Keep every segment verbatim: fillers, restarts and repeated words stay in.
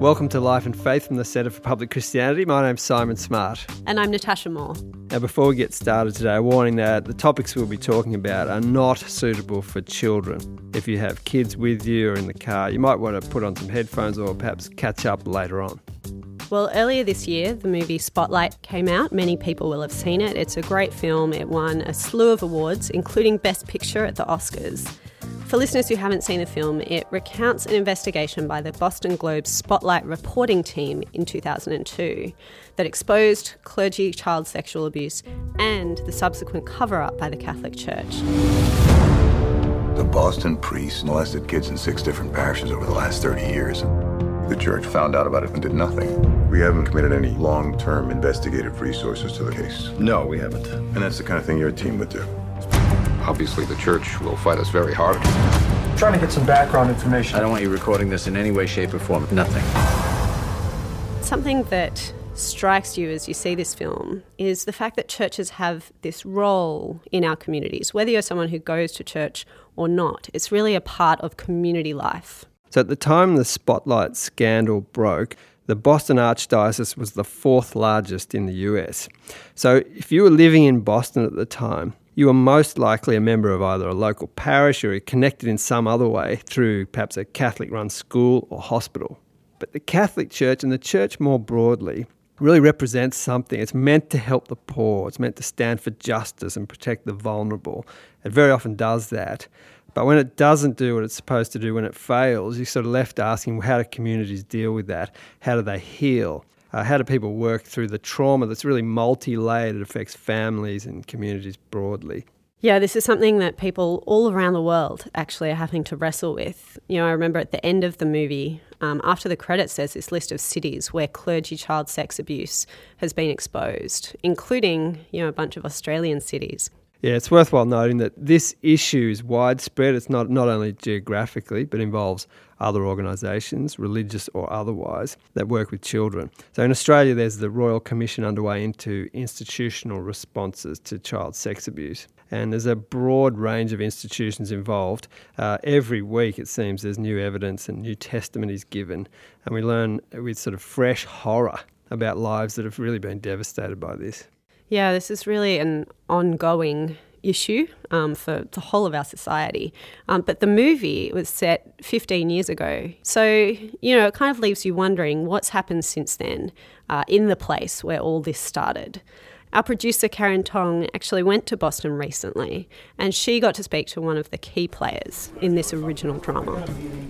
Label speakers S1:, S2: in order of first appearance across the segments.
S1: Welcome to Life and Faith from the Centre for Public Christianity. My name's Simon Smart.
S2: And I'm Natasha Moore.
S1: Now, before we get started today, a warning that the topics we'll be talking about are not suitable for children. If you have kids with you or in the car, you might want to put on some headphones or perhaps catch up later on.
S2: Well, earlier this year, the movie Spotlight came out. Many people will have seen it. It's a great film. It won a slew of awards, including Best Picture at the Oscars. For listeners who haven't seen the film, it recounts an investigation by the Boston Globe's Spotlight reporting team in two thousand two that exposed clergy child sexual abuse and the subsequent cover-up by the Catholic Church.
S3: The Boston priests molested kids in six different parishes over the last thirty years. The church found out about it and did nothing. We haven't committed any long-term investigative resources to the case.
S4: No, we haven't.
S3: And that's the kind of thing your team would do.
S5: Obviously, the church will fight us very hard.
S6: I'm trying to get some background information.
S4: I don't want you recording this in any way, shape, or form. Nothing.
S2: Something that strikes you as you see this film is the fact that churches have this role in our communities. Whether you're someone who goes to church or not, it's really a part of community life.
S1: So at the time the Spotlight scandal broke, the Boston Archdiocese was the fourth largest in the U S. So if you were living in Boston at the time, you were most likely a member of either a local parish or connected in some other way through perhaps a Catholic-run school or hospital. But the Catholic Church and the church more broadly really represents something. It's meant to help the poor. It's meant to stand for justice and protect the vulnerable. It very often does that. But when it doesn't do what it's supposed to do, when it fails, you're sort of left asking, well, how do communities deal with that? How do they heal? Uh, how do people work through the trauma that's really multi-layered? It affects families and communities broadly.
S2: Yeah, this is something that people all around the world actually are having to wrestle with. You know, I remember at the end of the movie, um, after the credits, there's this list of cities where clergy child sex abuse has been exposed, including, you know, a bunch of Australian cities.
S1: Yeah, it's worthwhile noting that this issue is widespread. It's not, not only geographically, but involves other organisations, religious or otherwise, that work with children. So in Australia, there's the Royal Commission underway into institutional responses to child sex abuse. And there's a broad range of institutions involved. Uh, every week, it seems, there's new evidence and new testimony is given. And we learn with sort of fresh horror about lives that have really been devastated by this.
S2: Yeah, this is really an ongoing issue um, for the whole of our society. Um, but the movie was set fifteen years ago. So, you know, it kind of leaves you wondering what's happened since then uh, in the place where all this started. Our producer, Karen Tong, actually went to Boston recently, and she got to speak to one of the key players in this original drama.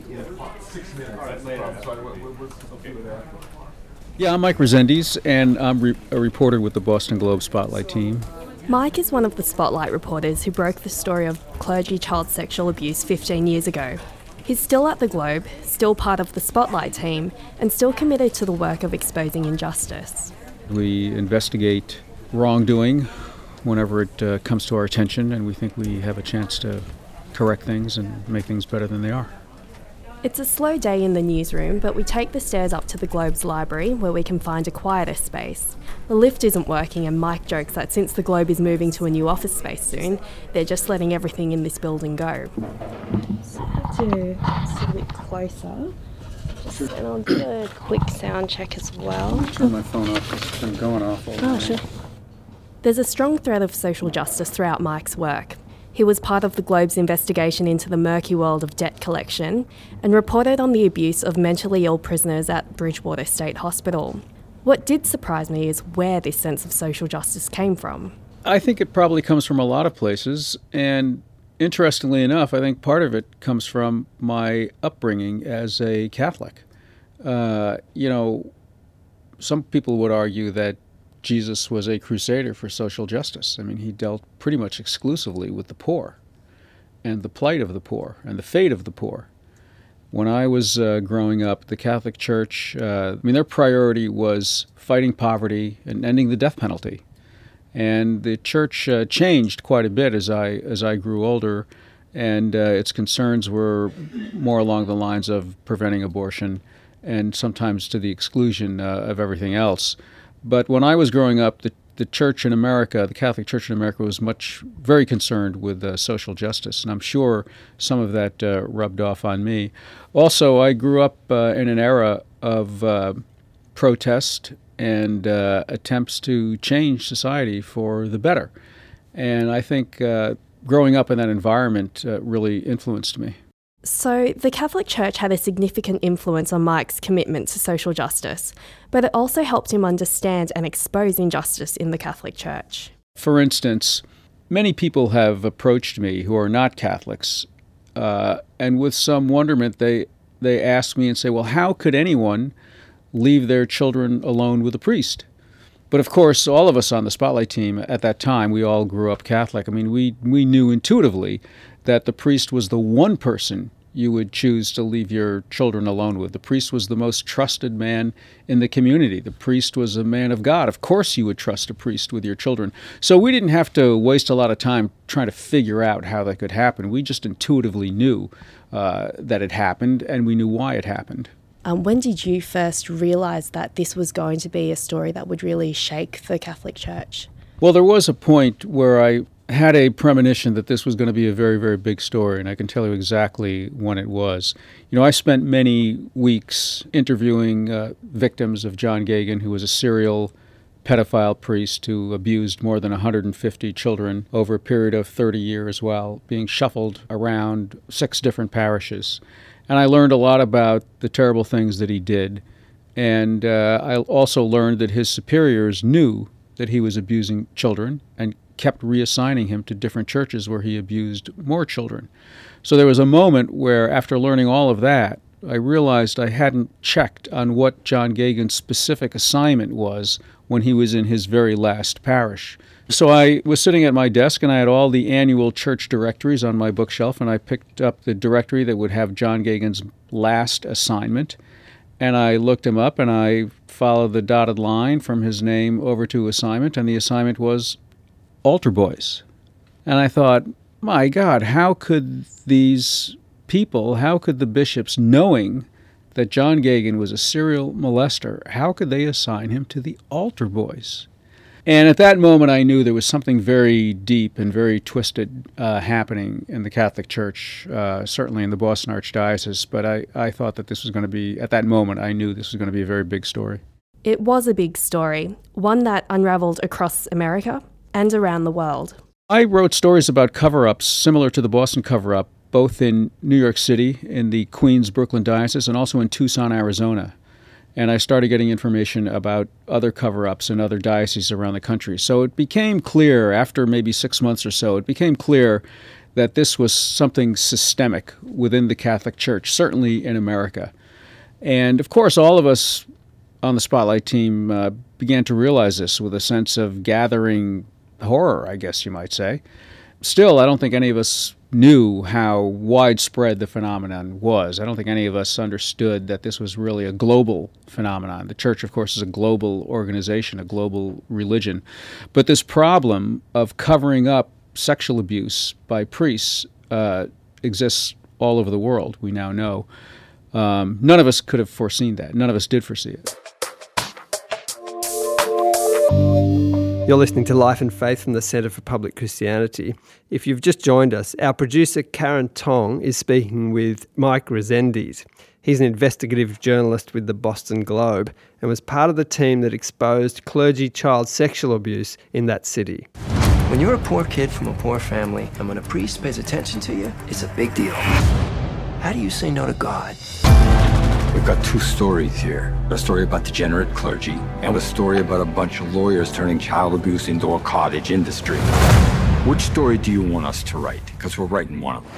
S7: Yeah, I'm Mike Resendiz, and I'm re- a reporter with the Boston Globe Spotlight team.
S8: Mike is one of the Spotlight reporters who broke the story of clergy child sexual abuse fifteen years ago. He's still at the Globe, still part of the Spotlight team, and still committed to the work of exposing injustice.
S7: We investigate wrongdoing whenever it uh, comes to our attention, and we think we have a chance to correct things and make things better than they are.
S8: It's a slow day in the newsroom, but we take the stairs up to the Globe's library where we can find a quieter space. The lift isn't working, and Mike jokes that since the Globe is moving to a new office space soon, they're just letting everything in this building go.
S9: So I have to sit a bit closer, just, and I'll do a quick sound check as well.
S7: I'll turn my phone off because it's been going off all the
S9: Oh,
S7: time.
S9: sure.
S8: There's a strong thread of social justice throughout Mike's work. He was part of the Globe's investigation into the murky world of debt collection and reported on the abuse of mentally ill prisoners at Bridgewater State Hospital. What did surprise me is where this sense of social justice came from.
S7: I think it probably comes from a lot of places, and interestingly enough, I think part of it comes from my upbringing as a Catholic. Uh, you know, some people would argue that Jesus was a crusader for social justice. I mean, he dealt pretty much exclusively with the poor and the plight of the poor and the fate of the poor. When I was uh, growing up, the Catholic Church, uh, I mean, their priority was fighting poverty and ending the death penalty. And the church uh, changed quite a bit as I as I grew older, and uh, its concerns were more along the lines of preventing abortion and sometimes to the exclusion uh, of everything else. But when I was growing up, the, the church in America, the Catholic Church in America, was much, very concerned with uh, social justice, and I'm sure some of that uh, rubbed off on me. Also, I grew up uh, in an era of uh, protest and uh, attempts to change society for the better, and I think uh, growing up in that environment uh, really influenced me.
S8: So the Catholic Church had a significant influence on Mike's commitment to social justice, but it also helped him understand and expose injustice in the Catholic Church.
S7: For instance, many people have approached me who are not Catholics, uh, and with some wonderment they they ask me and say, well, how could anyone leave their children alone with a priest? But of course, all of us on the Spotlight team at that time, we all grew up Catholic. I mean, we, we knew intuitively that the priest was the one person you would choose to leave your children alone with. The priest was the most trusted man in the community. The priest was a man of God. Of course you would trust a priest with your children. So we didn't have to waste a lot of time trying to figure out how that could happen. We just intuitively knew uh, that it happened, and we knew why it happened.
S8: Um, when did you first realize that this was going to be a story that would really shake the Catholic Church?
S7: Well, there was a point where I had a premonition that this was going to be a very, very big story, and I can tell you exactly when it was. You know, I spent many weeks interviewing uh, victims of John Geoghegan, who was a serial pedophile priest who abused more than one hundred fifty children over a period of thirty years while being shuffled around six different parishes. And I learned a lot about the terrible things that he did. And uh, I also learned that his superiors knew that he was abusing children and kept reassigning him to different churches where he abused more children. So there was a moment where, after learning all of that, I realized I hadn't checked on what John Geoghegan's specific assignment was when he was in his very last parish. So I was sitting at my desk, and I had all the annual church directories on my bookshelf, and I picked up the directory that would have John Geoghegan's last assignment, and I looked him up, and I followed the dotted line from his name over to assignment, and the assignment was altar boys. And I thought, my God, how could these people, how could the bishops, knowing that John Geoghegan was a serial molester, how could they assign him to the altar boys? And at that moment, I knew there was something very deep and very twisted uh, happening in the Catholic Church, uh, certainly in the Boston Archdiocese. But I, I thought that this was going to be, at that moment, I knew this was going to be a very big story.
S8: It was a big story, one that unraveled across America and around the world.
S7: I wrote stories about cover-ups similar to the Boston cover-up, both in New York City, in the Queens-Brooklyn Diocese, and also in Tucson, Arizona. And I started getting information about other cover-ups in other dioceses around the country. So it became clear, after maybe six months or so, it became clear that this was something systemic within the Catholic Church, certainly in America. And of course, all of us on the Spotlight team uh, began to realize this with a sense of gathering horror, I guess you might say. Still, I don't think any of us knew how widespread the phenomenon was. I don't think any of us understood that this was really a global phenomenon. The Church, of course, is a global organization, a global religion. But this problem of covering up sexual abuse by priests uh, exists all over the world, we now know. Um, none of us could have foreseen that. None of us did foresee it.
S1: You're listening to Life and Faith from the Centre for Public Christianity. If you've just joined us, our producer Karen Tong is speaking with Mike Resendiz. He's an investigative journalist with the Boston Globe and was part of the team that exposed clergy child sexual abuse in that city.
S10: When you're a poor kid from a poor family, and when a priest pays attention to you, it's a big deal. How do you say no to God?
S3: We've got two stories here. A story about degenerate clergy, and a story about a bunch of lawyers turning child abuse into a cottage industry. Which story do you want us to write? Because we're writing one of them.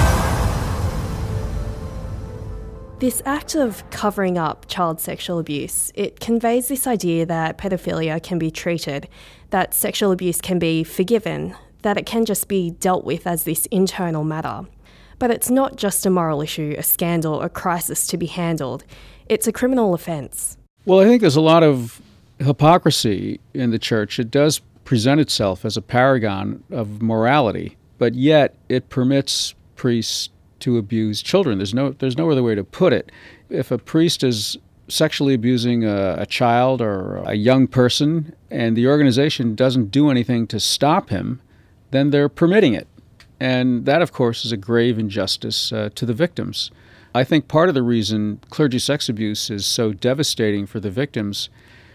S8: This act of covering up child sexual abuse, it conveys this idea that pedophilia can be treated, that sexual abuse can be forgiven, that it can just be dealt with as this internal matter. But it's not just a moral issue, a scandal, a crisis to be handled. It's a criminal offence.
S7: Well, I think there's a lot of hypocrisy in the Church. It does present itself as a paragon of morality, but yet it permits priests to abuse children. There's no, there's no other way to put it. If a priest is sexually abusing a, a child or a young person and the organization doesn't do anything to stop him, then they're permitting it. And that, of course, is a grave injustice uh, to the victims. I think part of the reason clergy sex abuse is so devastating for the victims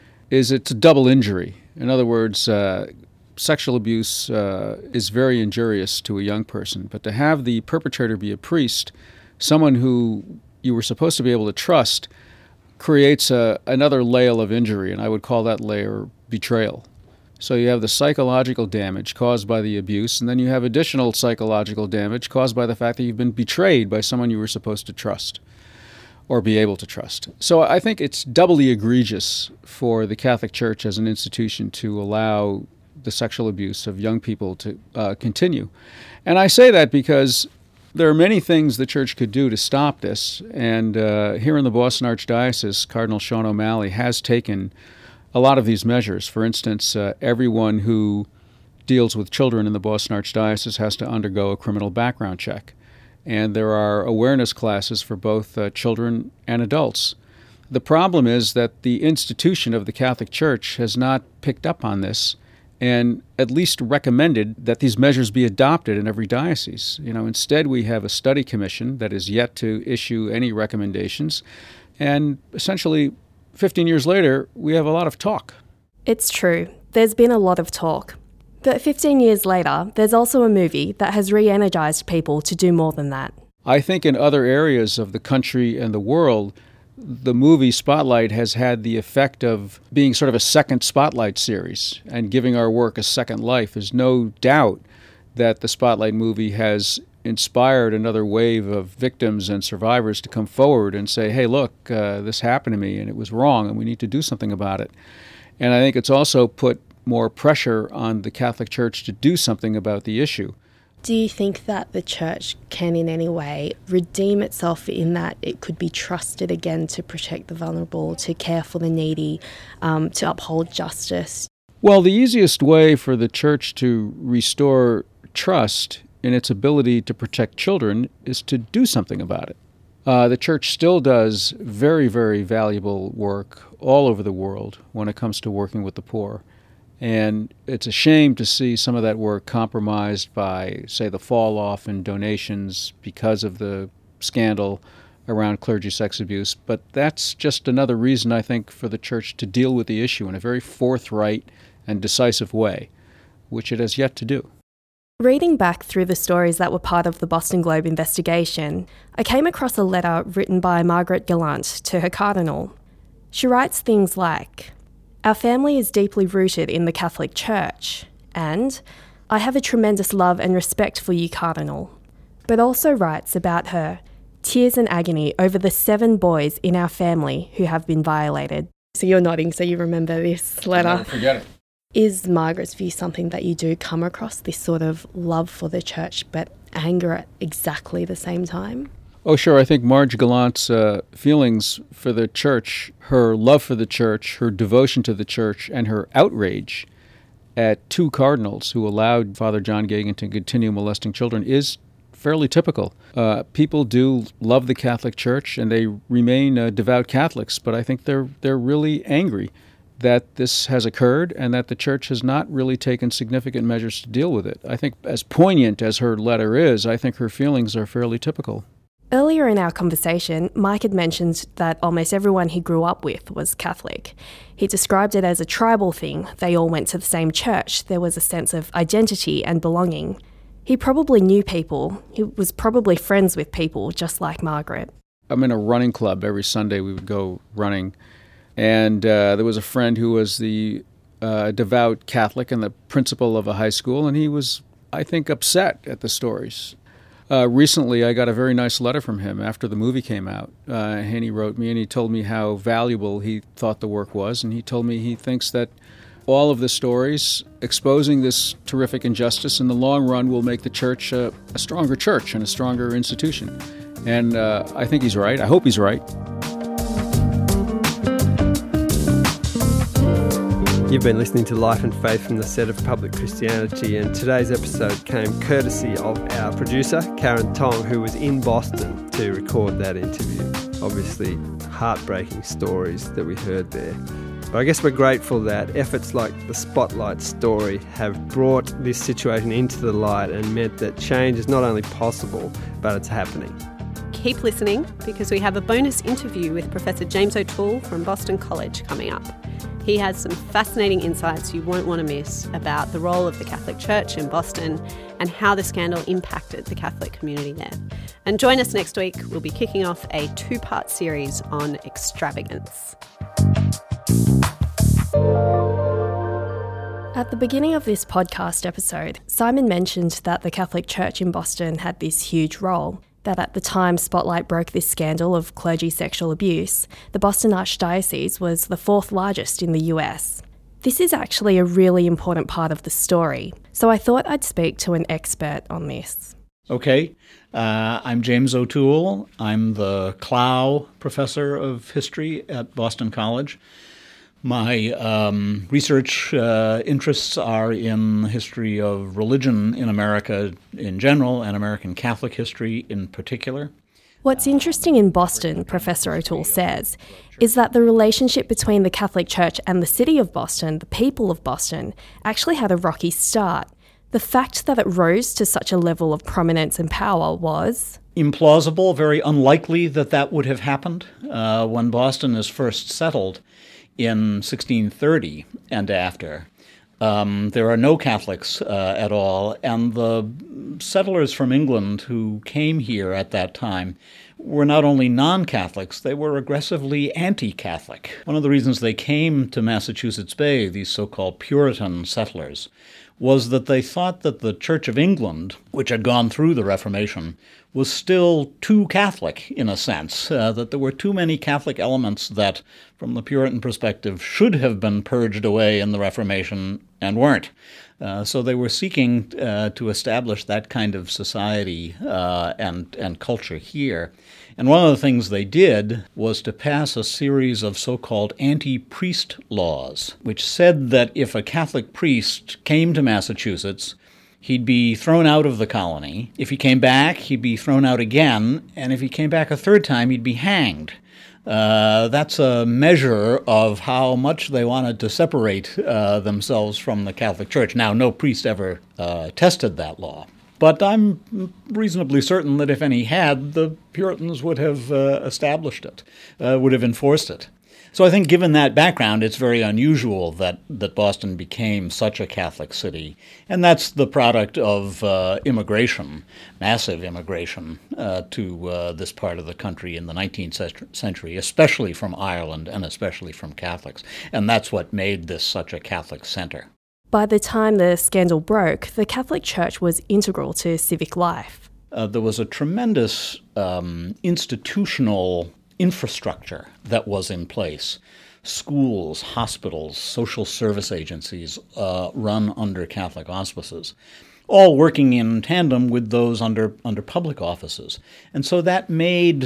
S7: is it's a double injury. In other words, uh, sexual abuse uh, is very injurious to a young person, but to have the perpetrator be a priest, someone who you were supposed to be able to trust, creates a, another layer of injury, and I would call that layer betrayal. So you have the psychological damage caused by the abuse, and then you have additional psychological damage caused by the fact that you've been betrayed by someone you were supposed to trust or be able to trust. So I think it's doubly egregious for the Catholic Church as an institution to allow the sexual abuse of young people to uh, continue. And I say that because there are many things the Church could do to stop this, and uh, here in the Boston Archdiocese, Cardinal Sean O'Malley has taken a lot of these measures. For instance, uh, everyone who deals with children in the Boston Archdiocese has to undergo a criminal background check. And there are awareness classes for both uh, children and adults. The problem is that the institution of the Catholic Church has not picked up on this and at least recommended that these measures be adopted in every diocese. You know, instead we have a study commission that is yet to issue any recommendations, and essentially fifteen years later, we have a lot of talk.
S8: It's true. There's been a lot of talk. But fifteen years later, there's also a movie that has re-energized people to do more than that.
S7: I think in other areas of the country and the world, the movie Spotlight has had the effect of being sort of a second Spotlight series and giving our work a second life. There's no doubt that the Spotlight movie has inspired another wave of victims and survivors to come forward and say, hey, look, uh, this happened to me and it was wrong and we need to do something about it. And I think it's also put more pressure on the Catholic Church to do something about the issue.
S9: Do you think that the Church can in any way redeem itself in that it could be trusted again to protect the vulnerable, to care for the needy, um, to uphold justice?
S7: Well, the easiest way for the Church to restore trust in its ability to protect children is to do something about it. Uh, the Church still does very, very valuable work all over the world when it comes to working with the poor. And it's a shame to see some of that work compromised by, say, the fall off in donations because of the scandal around clergy sex abuse. But that's just another reason, I think, for the Church to deal with the issue in a very forthright and decisive way, which it has yet to do.
S8: Reading back through the stories that were part of the Boston Globe investigation, I came across a letter written by Margaret Gallant to her cardinal. She writes things like, "Our family is deeply rooted in the Catholic Church, and I have a tremendous love and respect for you, Cardinal," but also writes about her tears and agony over the seven boys in our family who have been violated. So you're nodding, so you remember this letter.
S7: I'll never forget it.
S9: Is Margaret's view something that you do come across, this sort of love for the Church but anger at exactly the same time?
S7: Oh, sure. I think Marge Gallant's uh, feelings for the Church, her love for the Church, her devotion to the Church, and her outrage at two cardinals who allowed Father John Geoghegan to continue molesting children is fairly typical. Uh, people do love the Catholic Church, and they remain uh, devout Catholics, but I think they're they're really angry that this has occurred and that the Church has not really taken significant measures to deal with it. I think as poignant as her letter is, I think her feelings are fairly typical.
S8: Earlier in our conversation, Mike had mentioned that almost everyone he grew up with was Catholic. He described it as a tribal thing. They all went to the same church. There was a sense of identity and belonging. He probably knew people. He was probably friends with people, just like Margaret.
S7: I'm in a running club. Every Sunday we would go running. And uh, there was a friend who was the uh, devout Catholic and the principal of a high school, and he was, I think, upset at the stories. Uh, recently, I got a very nice letter from him after the movie came out, uh, and he wrote me and he told me how valuable he thought the work was, and he told me he thinks that all of the stories exposing this terrific injustice in the long run will make the Church a, a stronger church and a stronger institution. And uh, I think he's right. I hope he's right.
S1: You've been listening to Life and Faith from the set of Public Christianity, and today's episode came courtesy of our producer, Karen Tong, who was in Boston to record that interview. obviously heartbreaking stories that we heard there. But I guess we're grateful that efforts like the Spotlight story have brought this situation into the light and meant that change is not only possible, but it's happening.
S2: Keep listening, because we have a bonus interview with Professor James O'Toole from Boston College coming up. He has some fascinating insights you won't want to miss about the role of the Catholic Church in Boston and how the scandal impacted the Catholic community there. And join us next week. We'll be kicking off a two-part series on extravagance.
S8: At the beginning of this podcast episode, Simon mentioned that the Catholic Church in Boston had this huge role, that at the time Spotlight broke this scandal of clergy sexual abuse, the Boston Archdiocese was the fourth largest in the U S. This is actually a really important part of the story, so I thought I'd speak to an expert on this.
S11: Okay, uh, I'm James O'Toole. I'm the Clow Professor of History at Boston College. My um, research uh, interests are in the history of religion in America in general and American Catholic history in particular.
S8: What's interesting in Boston, Professor O'Toole says, is that the relationship between the Catholic Church and the city of Boston, the people of Boston, actually had a rocky start. The fact that it rose to such a level of prominence and power was
S11: implausible, very unlikely that that would have happened. Uh, when Boston is first settled in sixteen thirty and after, um, there are no Catholics uh, at all, and the settlers from England who came here at that time were not only non-Catholics, they were aggressively anti-Catholic. One of the reasons they came to Massachusetts Bay, these so-called Puritan settlers, was that they thought that the Church of England, which had gone through the Reformation, was still too Catholic, in a sense, uh, that there were too many Catholic elements that, from the Puritan perspective, should have been purged away in the Reformation and weren't. Uh, so they were seeking uh, to establish that kind of society uh, and, and culture here. And one of the things they did was to pass a series of so-called anti-priest laws, which said that if a Catholic priest came to Massachusetts, he'd be thrown out of the colony. If he came back, he'd be thrown out again. And if he came back a third time, he'd be hanged. Uh, that's a measure of how much they wanted to separate uh, themselves from the Catholic Church. Now, no priest ever uh, tested that law. But I'm reasonably certain that if any had, the Puritans would have uh, established it, uh, would have enforced it. So I think given that background, it's very unusual that, that Boston became such a Catholic city. And that's the product of uh, immigration, massive immigration uh, to uh, this part of the country in the nineteenth century, especially from Ireland and especially from Catholics. And that's what made this such a Catholic center.
S8: By the time the scandal broke, the Catholic Church was integral to civic life.
S11: Uh, there was a tremendous um, institutional infrastructure that was in place. Schools, hospitals, social service agencies uh, run under Catholic auspices, all working in tandem with those under, under public offices. And so that made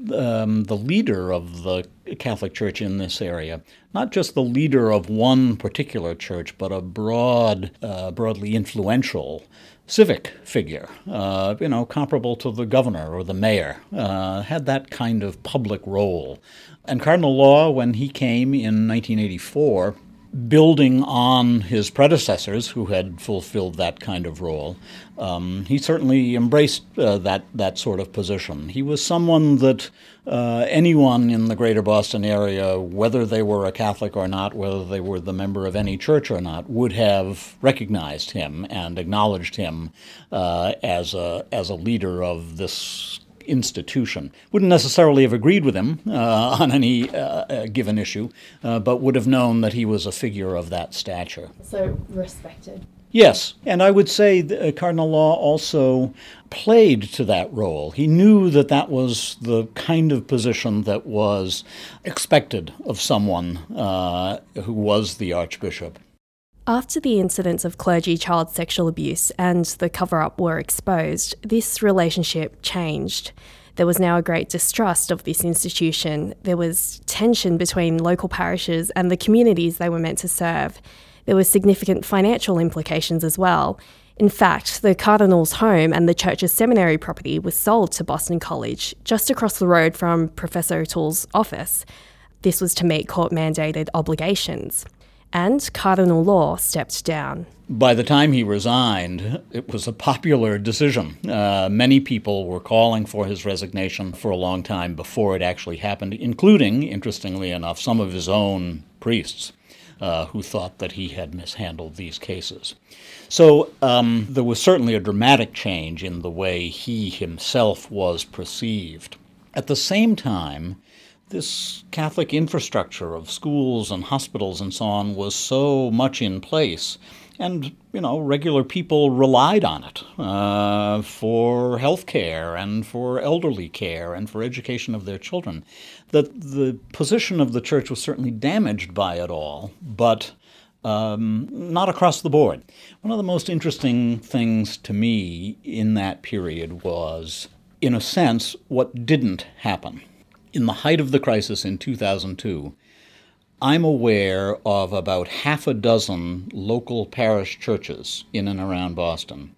S11: um, the leader of the Catholic Church in this area not just the leader of one particular church, but a broad, uh, broadly influential civic figure, uh, you know, comparable to the governor or the mayor, uh, had that kind of public role. And Cardinal Law, when he came in nineteen eighty-four, building on his predecessors who had fulfilled that kind of role, um, he certainly embraced uh, that that sort of position. He was someone that uh, anyone in the greater Boston area, whether they were a Catholic or not, whether they were the member of any church or not, would have recognized him and acknowledged him uh, as a as a leader of this institution. Wouldn't necessarily have agreed with him uh, on any uh, given issue, uh, but would have known that he was a figure of that stature.
S8: So respected.
S11: Yes, and I would say that uh, Cardinal Law also played to that role. He knew that that was the kind of position that was expected of someone uh, who was the Archbishop.
S8: After the incidents of clergy child sexual abuse and the cover-up were exposed, this relationship changed. There was now a great distrust of this institution. There was tension between local parishes and the communities they were meant to serve. There were significant financial implications as well. In fact, the Cardinal's home and the church's seminary property was sold to Boston College, just across the road from Professor O'Toole's office. This was to meet court-mandated obligations. And Cardinal Law stepped down.
S11: By the time he resigned, it was a popular decision. Uh, many people were calling for his resignation for a long time before it actually happened, including, interestingly enough, some of his own priests uh, who thought that he had mishandled these cases. So um, there was certainly a dramatic change in the way he himself was perceived. At the same time, this Catholic infrastructure of schools and hospitals and so on was so much in place, and, you know, regular people relied on it uh, for health care and for elderly care and for education of their children, that the position of the church was certainly damaged by it all, but um, not across the board. One of the most interesting things to me in that period was, in a sense, what didn't happen. In the height of the crisis in two thousand two, I'm aware of about half a dozen local parish churches in and around Boston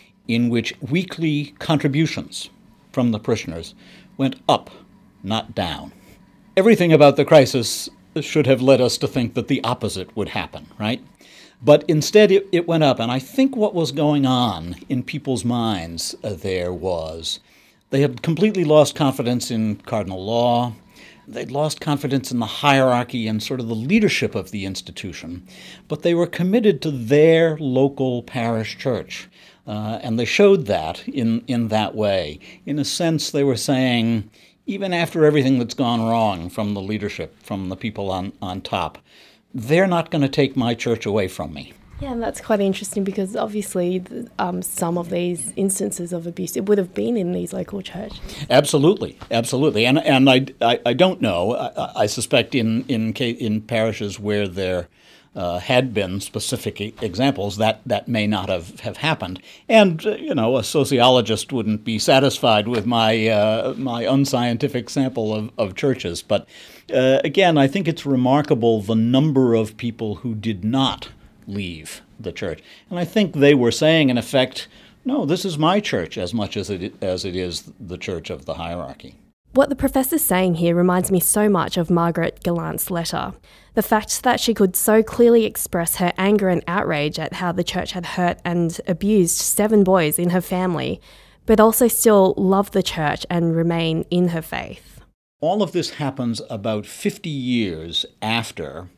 S11: in which weekly contributions from the parishioners went up, not down. Everything about the crisis should have led us to think that the opposite would happen, right? But instead it, it went up, and I think what was going on in people's minds uh, there was they had completely lost confidence in cardinal law. They'd lost confidence in the hierarchy and sort of the leadership of the institution, but they were committed to their local parish church, uh, and they showed that in, in that way. In a sense, they were saying, even after everything that's gone wrong from the leadership, from the people on, on top, they're not going to take my church away from me.
S9: Yeah, and that's quite interesting because obviously um, some of these instances of abuse, it would have been in these local churches.
S11: Absolutely, absolutely. And and I, I, I don't know. I, I suspect in, in, in parishes where there uh, had been specific examples, that, that may not have, have happened. And, uh, you know, a sociologist wouldn't be satisfied with my, uh, my unscientific sample of, of churches. But uh, again, I think it's remarkable the number of people who did not leave the church. And I think they were saying, in effect, no, this is my church as much as it as it is the church of the hierarchy.
S8: What the professor's saying here reminds me so much of Margaret Gallant's letter. The fact that she could so clearly express her anger and outrage at how the church had hurt and abused seven boys in her family, but also still love the church and remain in her faith.
S11: All of this happens about fifty years after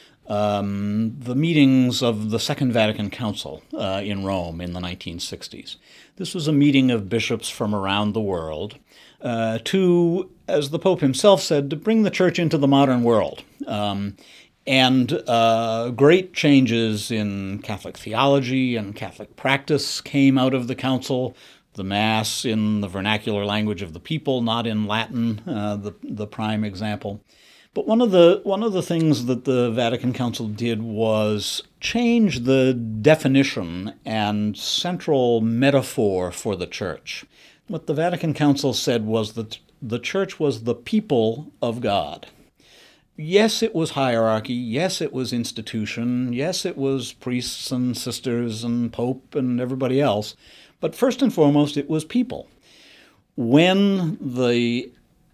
S11: Um, the meetings of the Second Vatican Council uh, in Rome in the nineteen sixties. This was a meeting of bishops from around the world uh, to, as the Pope himself said, to bring the church into the modern world. Um, and uh, great changes in Catholic theology and Catholic practice came out of the council. The Mass in the vernacular language of the people, not in Latin, uh, the, the prime example. But one of the one of the things that the Vatican Council did was change the definition and central metaphor for the church. What the Vatican Council said was that the church was the people of God. Yes, it was hierarchy. Yes, it was institution. Yes, it was priests and sisters and pope and everybody else. But first and foremost, it was people. When the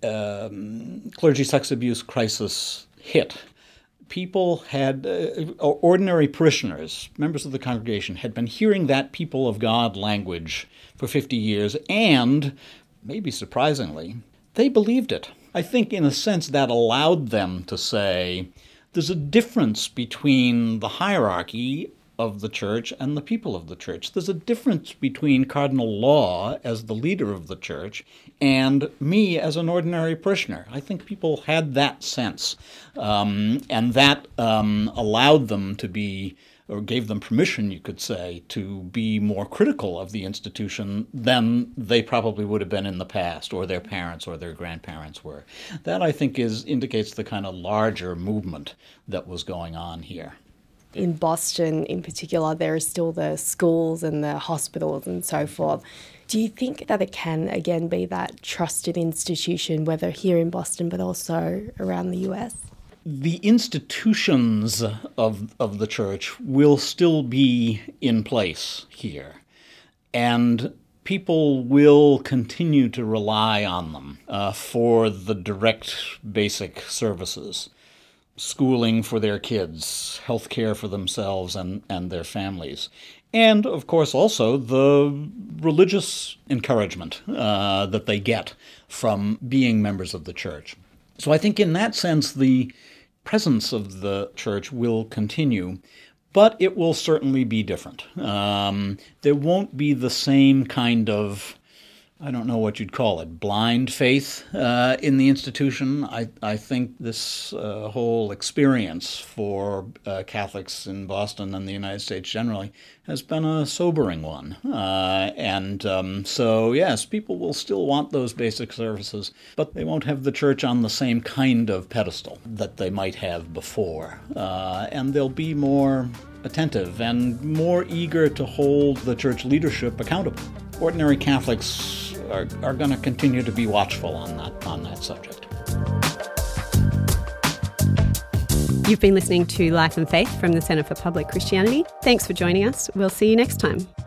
S11: Um, clergy sex abuse crisis hit, people had, uh, ordinary parishioners, members of the congregation, had been hearing that people of God language for fifty years, and, maybe surprisingly, they believed it. I think, in a sense, that allowed them to say, there's a difference between the hierarchy of the church and the people of the church. There's a difference between Cardinal Law as the leader of the church and me as an ordinary parishioner. I think people had that sense, um, and that um, allowed them to be, or gave them permission, you could say, to be more critical of the institution than they probably would have been in the past, or their parents or their grandparents were. That, I think, is indicates the kind of larger movement that was going on here.
S9: In Boston in particular, there are still the schools and the hospitals and so forth. Do you think that it can, again, be that trusted institution, whether here in Boston but also around the U S?
S11: the institutions of, of the church will still be in place here. And people will continue to rely on them uh, for the direct basic services. Schooling for their kids, health care for themselves and, and their families. And, of course, also the religious encouragement uh, that they get from being members of the church. So I think in that sense, the presence of the church will continue, but it will certainly be different. Um, there won't be the same kind of, I don't know what you'd call it, blind faith uh, in the institution. I, I think this uh, whole experience for uh, Catholics in Boston and the United States generally has been a sobering one. Uh, and um, so, yes, people will still want those basic services, but they won't have the church on the same kind of pedestal that they might have before. Uh, and they'll be more attentive and more eager to hold the church leadership accountable. Ordinary Catholics are, are going to continue to be watchful on that on that subject.
S2: You've been listening to Life and Faith from the Centre for Public Christianity. Thanks for joining us. We'll see you next time.